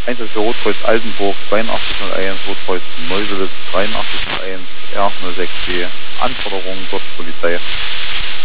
Einsatz für Rotkreuz Altenburg 8201, Rotkreuz Neuwitz 8301, R06B. Anforderungen Polizei.